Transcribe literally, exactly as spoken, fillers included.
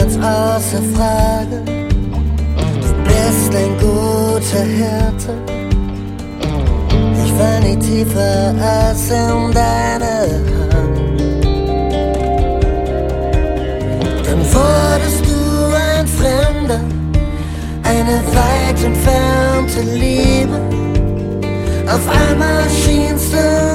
ganz außer Frage. Du bist ein guter Hirte. Ich fall nie tiefer als in deine Hand. Dann wurdest du ein Fremder, eine weit entfernte Liebe. Auf einmal schienst du